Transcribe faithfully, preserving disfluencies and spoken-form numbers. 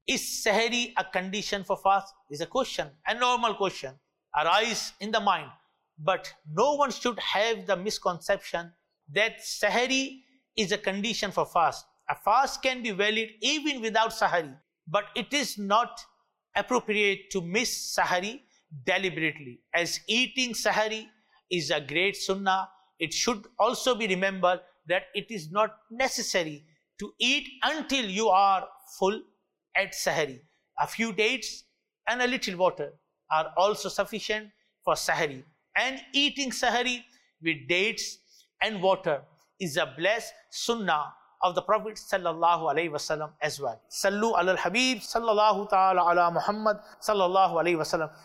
Is Sahari a condition for fast? Is a question, a normal question arise in the mind. But no one should have the misconception that Sahari is a condition for fast. A fast can be valid even without Sahari, but it is not appropriate to miss Sahari deliberately. As eating Sahari is a great sunnah, it should also be remembered that it is not necessary to eat until you are full at Sahari. A few dates and a little water are also sufficient for Sahari. And eating Sahari with dates and water is a blessed sunnah of the Prophet sallallahu alaihi wasallam as well. Sallu ala al-Habib sallallahu ta'ala ala Muhammad sallallahu alaihi wasallam.